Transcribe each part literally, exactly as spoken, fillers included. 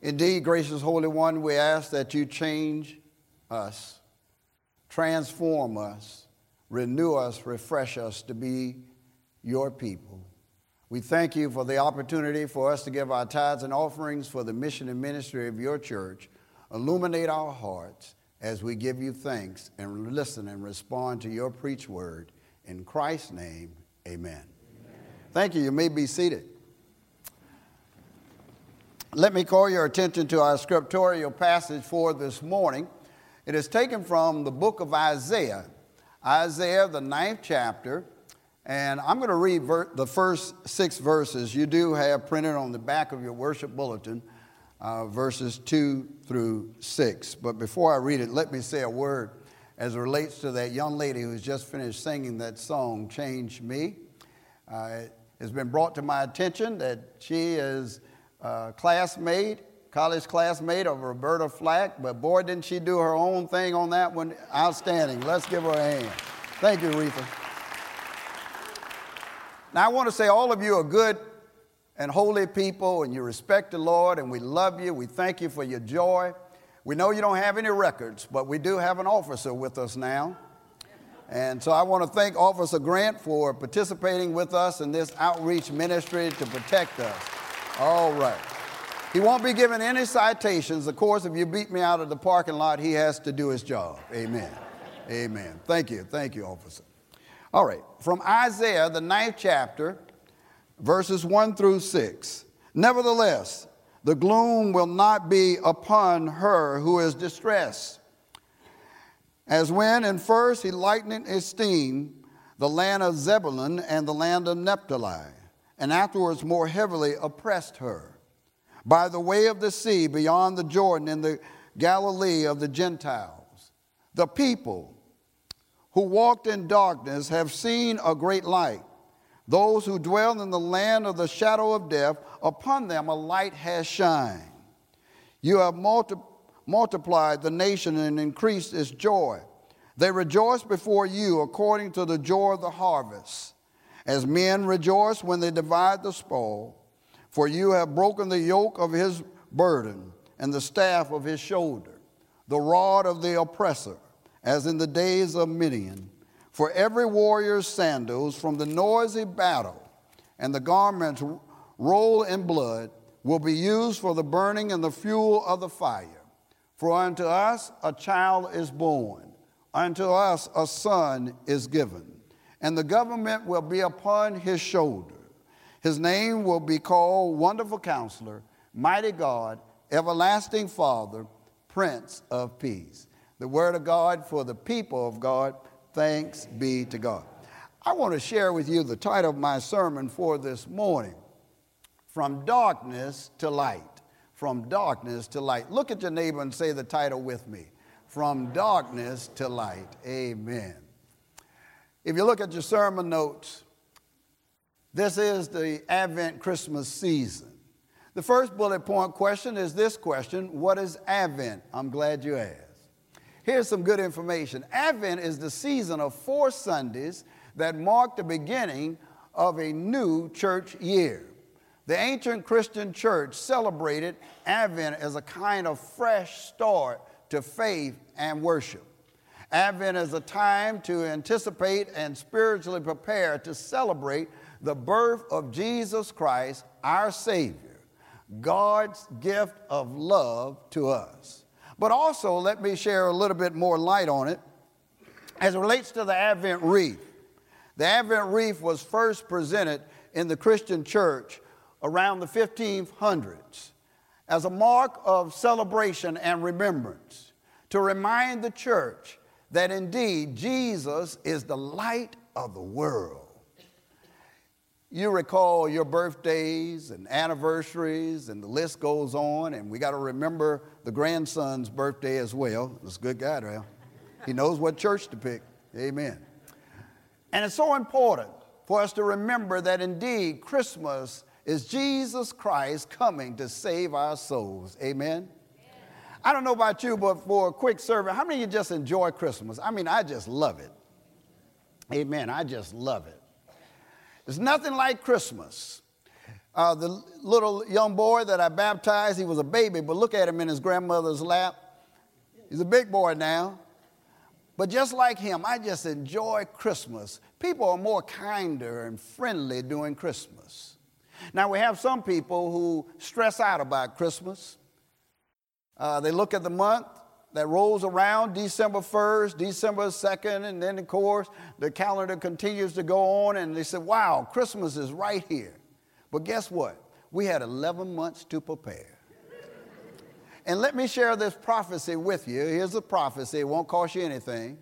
Indeed, gracious Holy One, we ask that you change us, transform us, renew us, refresh us to be your people. We thank you for the opportunity for us to give our tithes and offerings for the mission and ministry of your church. Illuminate our hearts as we give you thanks and listen and respond to your preached word. In Christ's name, amen. Amen. Thank you. You may be seated. Let me call your attention to our scriptorial passage for this morning. It is taken from the book of Isaiah, Isaiah, the ninth chapter, and I'm going to read ver- the first six verses. You do have printed on the back of your worship bulletin, uh, verses two through six. But before I read it, let me say a word as it relates to that young lady who's just finished singing that song, Change Me. Uh, it has been brought to my attention that she is Uh, classmate, college classmate of Roberta Flack, but boy, didn't she do her own thing on that one. Outstanding. Let's give her a hand. Thank you, Aretha. Now, I want to say all of you are good and holy people, and you respect the Lord, and we love you. We thank you for your joy. We know you don't have any records, but we do have an officer with us now. And so I want to thank Officer Grant for participating with us in this outreach ministry to protect us. All right. He won't be given any citations. Of course, if you beat me out of the parking lot, he has to do his job. Amen. Amen. Thank you. Thank you, officer. All right. From Isaiah, the ninth chapter, verses one through six. Nevertheless, the gloom will not be upon her who is distressed. As when in first he lightened esteem the land of Zebulun and the land of Naphtali, and afterwards more heavily oppressed her. By the way of the sea beyond the Jordan in the Galilee of the Gentiles, the people who walked in darkness have seen a great light. Those who dwell in the land of the shadow of death, upon them a light has shined. You have multi- multiplied the nation and increased its joy. They rejoice before you according to the joy of the harvest, as men rejoice when they divide the spoil. For you have broken the yoke of his burden and the staff of his shoulder, the rod of the oppressor, as in the days of Midian. For every warrior's sandals from the noisy battle and the garments rolled in blood will be used for the burning and the fuel of the fire. For unto us a child is born, unto us a son is given, and the government will be upon his shoulder. His name will be called Wonderful Counselor, Mighty God, Everlasting Father, Prince of Peace. The word of God for the people of God. Thanks be to God. I want to share with you the title of my sermon for this morning, From Darkness to Light. From Darkness to Light. Look at your neighbor and say the title with me. From Darkness to Light. Amen. If you look at your sermon notes, this is the Advent Christmas season. The first bullet point question is this question: what is Advent? I'm glad you asked. Here's some good information. Advent is the season of four Sundays that mark the beginning of a new church year. The ancient Christian church celebrated Advent as a kind of fresh start to faith and worship. Advent is a time to anticipate and spiritually prepare to celebrate the birth of Jesus Christ, our Savior, God's gift of love to us. But also, let me share a little bit more light on it as it relates to the Advent wreath. The Advent wreath was first presented in the Christian church around the fifteen hundreds as a mark of celebration and remembrance to remind the church that indeed Jesus is the light of the world. You recall your birthdays and anniversaries, and the list goes on, and we got to remember the grandson's birthday as well. That's a good guy, right? He knows what church to pick. Amen. And it's so important for us to remember that indeed Christmas is Jesus Christ coming to save our souls. Amen. I don't know about you, but for a quick survey, how many of you just enjoy Christmas? I mean, I just love it. Amen. I just love it. There's nothing like Christmas. Uh, the little young boy that I baptized, he was a baby, but look at him in his grandmother's lap. He's a big boy now. But just like him, I just enjoy Christmas. People are more kinder and friendly during Christmas. Now, we have some people who stress out about Christmas. Uh, they look at the month that rolls around, December first, December second, and then, of course, the calendar continues to go on, and they say, wow, Christmas is right here. But guess what? We had eleven months to prepare. And let me share this prophecy with you. Here's a prophecy. It won't cost you anything.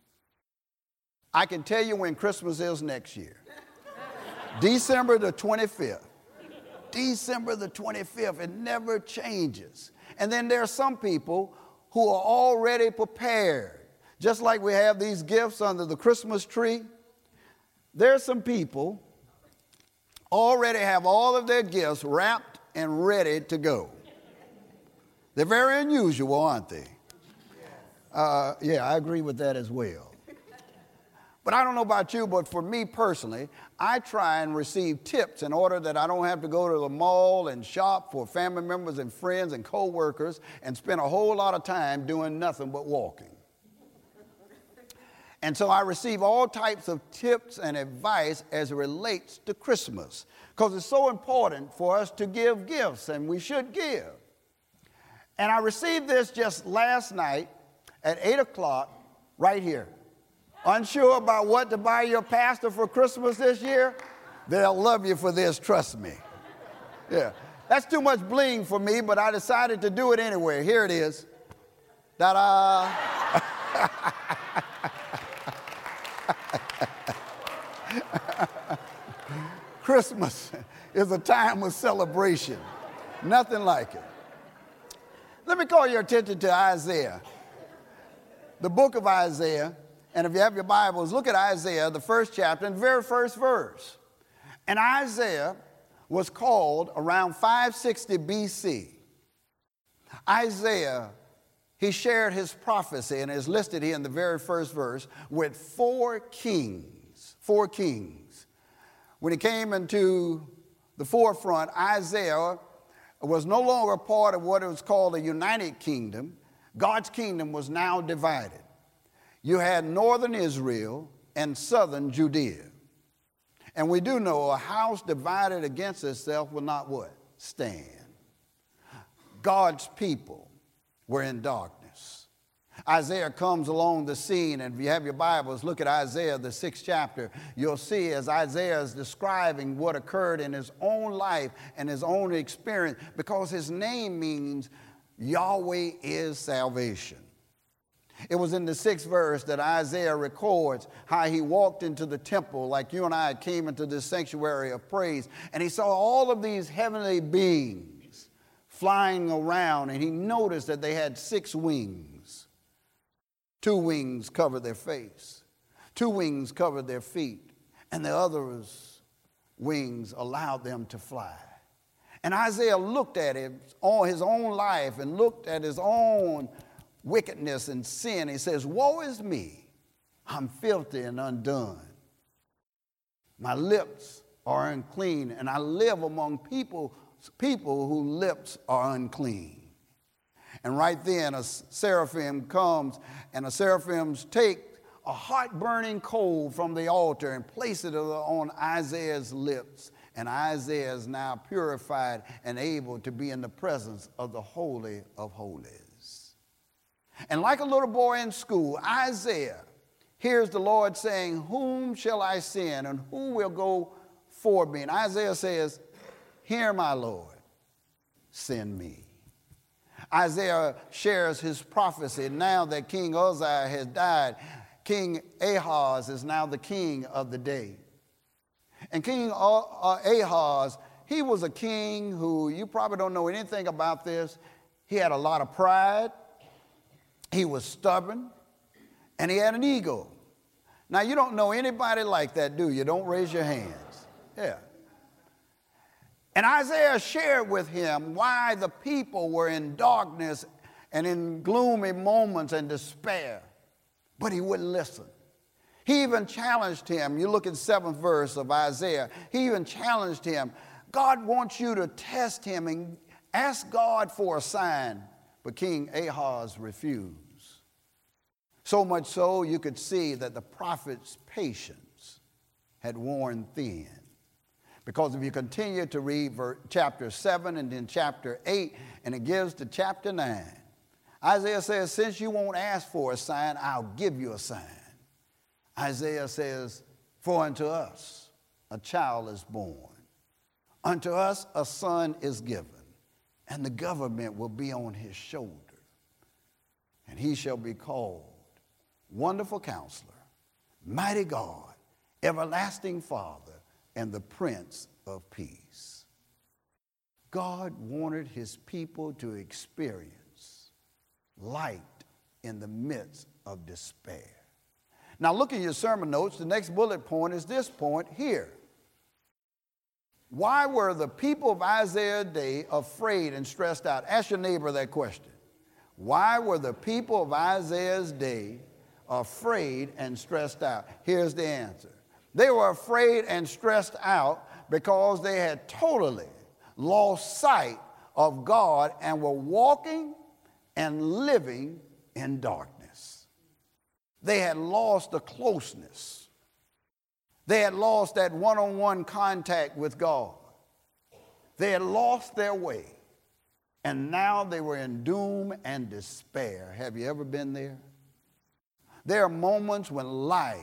I can tell you when Christmas is next year. December the twenty-fifth. December the twenty-fifth. It never changes. And then there are some people who are already prepared. Just like we have these gifts under the Christmas tree, there are some people already have all of their gifts wrapped and ready to go. They're very unusual, aren't they? Uh, yeah, I agree with that as well. But I don't know about you, but for me personally, I try and receive tips in order that I don't have to go to the mall and shop for family members and friends and co-workers and spend a whole lot of time doing nothing but walking. And so I receive all types of tips and advice as it relates to Christmas, because it's so important for us to give gifts, and we should give. And I received this just last night at eight o'clock right here. Unsure about what to buy your pastor for Christmas this year? They'll love you for this, trust me. Yeah, that's too much bling for me, but I decided to do it anyway. Here it is. Ta-da! Christmas is a time of celebration. Nothing like it. Let me call your attention to Isaiah, the book of Isaiah. And if you have your Bibles, look at Isaiah, the first chapter, and the very first verse. And Isaiah was called around five sixty B C. Isaiah, he shared his prophecy, and is listed here in the very first verse, with four kings. Four kings. When he came into the forefront, Isaiah was no longer part of what was called the United Kingdom. God's kingdom was now divided. You had northern Israel and southern Judea. And we do know a house divided against itself will not what? Stand. God's people were in darkness. Isaiah comes along the scene, and if you have your Bibles, look at Isaiah, the sixth chapter. You'll see as Isaiah is describing what occurred in his own life and his own experience, because his name means Yahweh is salvation. It was in the sixth verse that Isaiah records how he walked into the temple like you and I came into this sanctuary of praise, and he saw all of these heavenly beings flying around, and he noticed that they had six wings. Two wings covered their face, two wings covered their feet, and the other's wings allowed them to fly. And Isaiah looked at it, all his own life, and looked at his own wickedness and sin. He says, woe is me, I'm filthy and undone. My lips are unclean, and I live among people, people whose lips are unclean. And right then a seraphim comes, and the seraphims take a hot burning coal from the altar and place it on Isaiah's lips. And Isaiah is now purified and able to be in the presence of the Holy of Holies. And like a little boy in school, Isaiah hears the Lord saying, whom shall I send, and who will go for me? And Isaiah says, hear my Lord, send me. Isaiah shares his prophecy. Now that King Uzziah has died, King Ahaz is now the king of the day. And King Ahaz, he was a king who, you probably don't know anything about this. He had a lot of pride. He was stubborn. And he had an ego. Now, you don't know anybody like that, do you? Don't raise your hands. Yeah. And Isaiah shared with him why the people were in darkness and in gloomy moments and despair. But he wouldn't listen. He even challenged him. You look at the seventh verse of Isaiah. He even challenged him. God wants you to test him and ask God for a sign, but King Ahaz refused. So much so you could see that the prophet's patience had worn thin. Because if you continue to read chapter seven and then chapter eight, and it gives to chapter nine, Isaiah says, since you won't ask for a sign, I'll give you a sign. Isaiah says, for unto us a child is born. Unto us a son is given, and the government will be on his shoulder. And he shall be called Wonderful Counselor, Mighty God, Everlasting Father, and the Prince of Peace. God wanted his people to experience light in the midst of despair. Now look at your sermon notes. The next bullet point is this point here. Why were the people of Isaiah's day afraid and stressed out? Ask your neighbor that question. Why were the people of Isaiah's day afraid and stressed out? Here's the answer. They were afraid and stressed out because they had totally lost sight of God and were walking and living in darkness. They had lost the closeness. They had lost that one-on-one contact with God. They had lost their way. And now they were in doom and despair. Have you ever been there? There are moments when life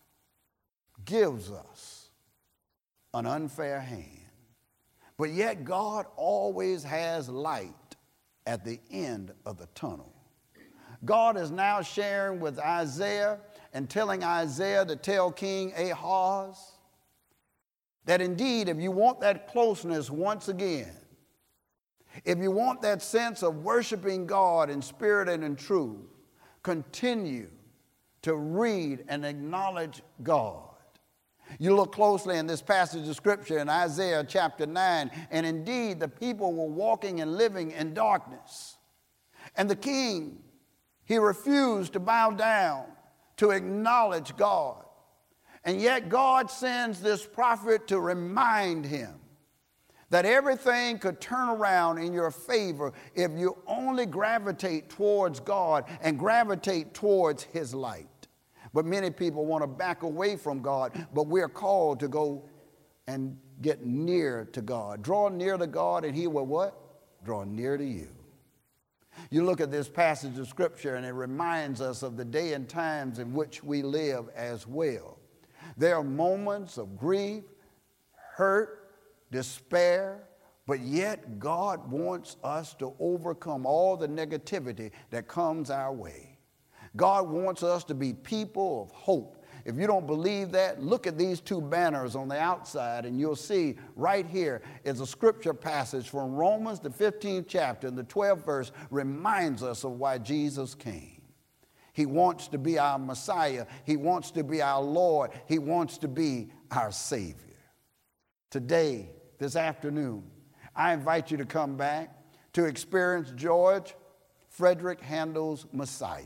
gives us an unfair hand. But yet God always has light at the end of the tunnel. God is now sharing with Isaiah and telling Isaiah to tell King Ahaz that indeed, if you want that closeness once again, if you want that sense of worshiping God in spirit and in truth, continue to read and acknowledge God. You look closely in this passage of Scripture in Isaiah chapter nine, and indeed the people were walking and living in darkness. And the king, he refused to bow down, to acknowledge God. And yet God sends this prophet to remind him that everything could turn around in your favor if you only gravitate towards God and gravitate towards his light. But many people want to back away from God, but we're called to go and get near to God. Draw near to God and he will what? Draw near to you. You look at this passage of Scripture and it reminds us of the day and times in which we live as well. There are moments of grief, hurt, despair, but yet God wants us to overcome all the negativity that comes our way. God wants us to be people of hope. If you don't believe that, look at these two banners on the outside and you'll see right here is a scripture passage from Romans, the fifteenth chapter, and the twelfth verse reminds us of why Jesus came. He wants to be our Messiah. He wants to be our Lord. He wants to be our Savior. Today, this afternoon, I invite you to come back to experience George Frederick Handel's Messiah.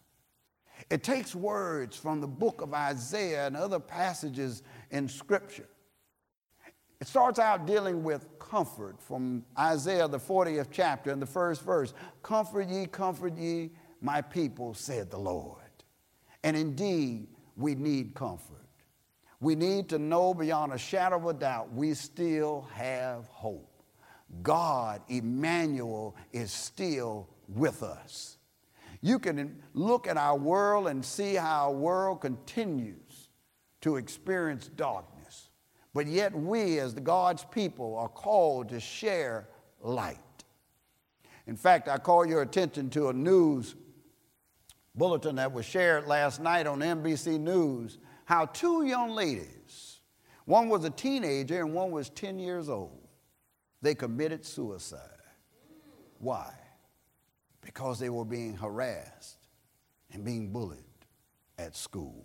It takes words from the book of Isaiah and other passages in Scripture. It starts out dealing with comfort from Isaiah, the fortieth chapter, and the first verse. Comfort ye, comfort ye, my people, said the Lord. And indeed, we need comfort. We need to know beyond a shadow of a doubt we still have hope. God, Emmanuel, is still with us. You can look at our world and see how our world continues to experience darkness. But yet we, as the God's people, are called to share light. In fact, I call your attention to a news bulletin that was shared last night on N B C News, how two young ladies, one was a teenager and one was ten years old, they committed suicide. Why? Because they were being harassed and being bullied at school.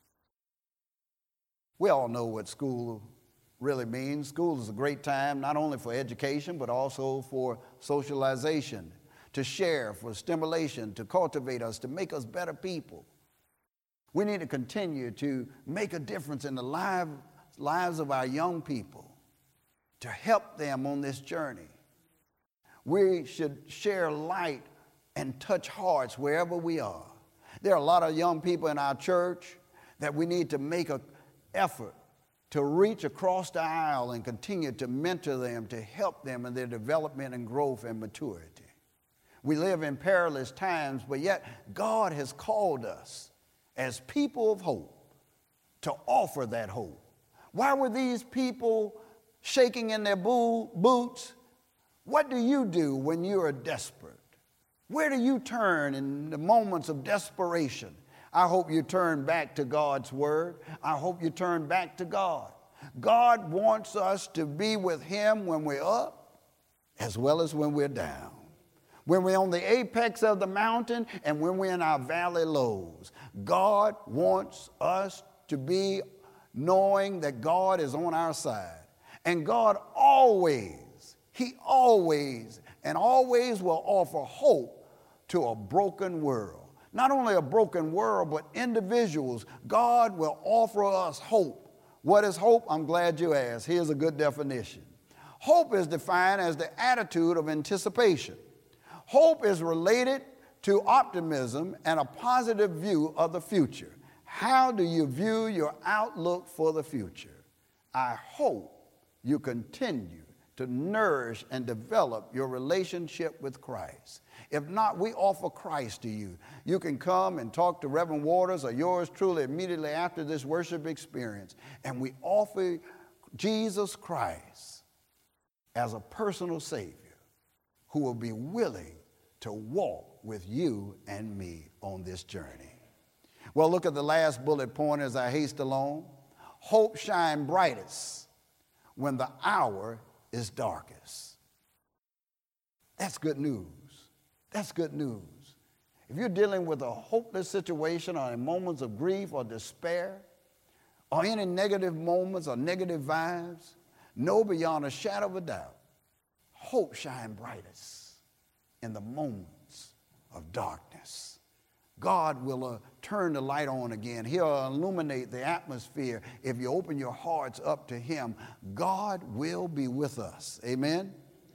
We all know what school really means. School is a great time not only for education but also for socialization, to share, for stimulation, to cultivate us, to make us better people. We need to continue to make a difference in the lives of our young people. to help them on this journey. We should share light and touch hearts wherever we are. There are a lot of young people in our church that we need to make an effort to reach across the aisle and continue to mentor them, to help them in their development and growth and maturity. We live in perilous times, but yet God has called us as people of hope to offer that hope. Why were these people shaking in their boo- boots? What do you do when you are desperate? Where do you turn in the moments of desperation? I hope you turn back to God's word. I hope you turn back to God. God wants us to be with him when we're up as well as when we're down. When we're on the apex of the mountain and when we're in our valley lows. God wants us to be knowing that God is on our side. And God always, he always and always will offer hope to a broken world. Not only a broken world, but individuals. God will offer us hope. What is hope? I'm glad you asked. Here's a good definition. Hope is defined as the attitude of anticipation. Hope is related to optimism and a positive view of the future. How do you view your outlook for the future? I hope you continue to nourish and develop your relationship with Christ. If not, we offer Christ to you. You can come and talk to Reverend Waters or yours truly immediately after this worship experience. And we offer Jesus Christ as a personal Savior who will be willing to walk with you and me on this journey. Well, look at the last bullet point as I haste along. Hope shines brightest when the hour is darkest. That's good news. That's good news. If you're dealing with a hopeless situation or in moments of grief or despair or any negative moments or negative vibes, know beyond a shadow of a doubt, hope shines brightest in the moments of darkness. God will uh, turn the light on again. He'll illuminate the atmosphere. If you open your hearts up to him, God will be with us. Amen? Amen.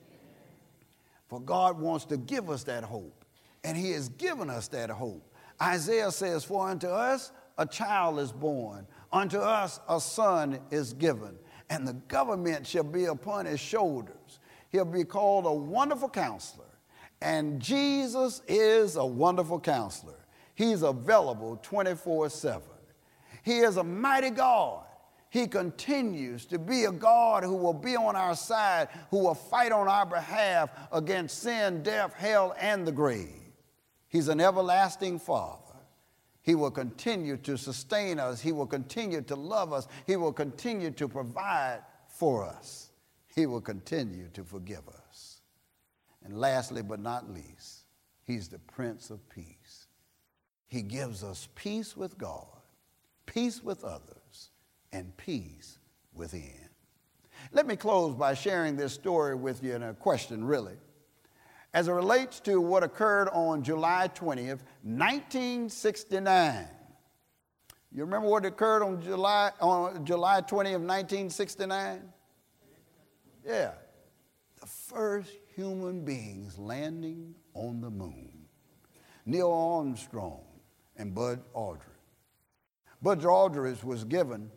For God wants to give us that hope, and he has given us that hope. Isaiah says, for unto us a child is born, unto us a son is given, and the government shall be upon his shoulders. He'll be called a wonderful counselor, and Jesus is a wonderful counselor. He's available twenty-four seven. He is a mighty God. He continues to be a God who will be on our side, who will fight on our behalf against sin, death, hell, and the grave. He's an everlasting Father. He will continue to sustain us. He will continue to love us. He will continue to provide for us. He will continue to forgive us. And lastly, but not least, he's the Prince of Peace. He gives us peace with God, peace with others, and peace within. Let me close by sharing this story with you in a question, really. As it relates to what occurred on July twentieth, nineteen sixty-nine. You remember what occurred on July, on July twentieth, nineteen sixty-nine? Yeah. The first human beings landing on the moon. Neil Armstrong and Buzz Aldrin. Buzz Aldrin was given,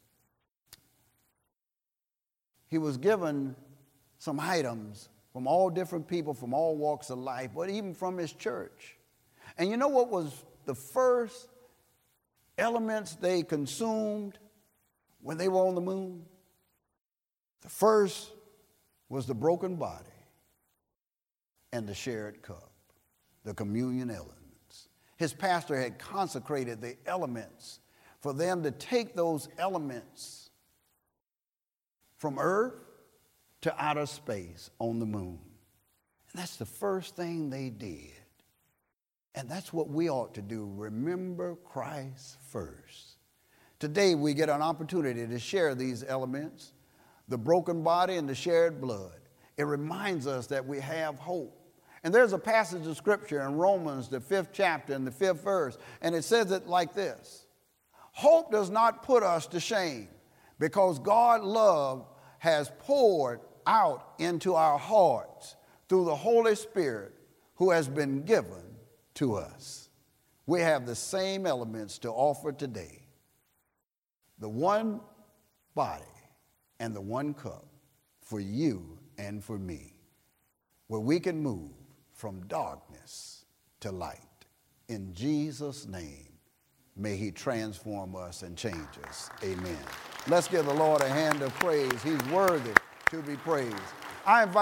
he was given some items from all different people from all walks of life, but even from his church. And you know what was the first elements they consumed when they were on the moon? The first was the broken body and the shared cup, the communion elements. His pastor had consecrated the elements for them to take those elements from earth to outer space on the moon. And that's the first thing they did. And that's what we ought to do. Remember Christ first. Today we get an opportunity to share these elements, the broken body and the shared blood. It reminds us that we have hope. And there's a passage of scripture in Romans, the fifth chapter and the fifth verse, and it says it like this. Hope does not put us to shame, because God's love has poured out into our hearts through the Holy Spirit who has been given to us. We have the same elements to offer today. The one body and the one cup for you and for me, where we can move from darkness to light. In Jesus' name, may he transform us and change us. Amen. Let's give the Lord a hand of praise. He's worthy to be praised. I invite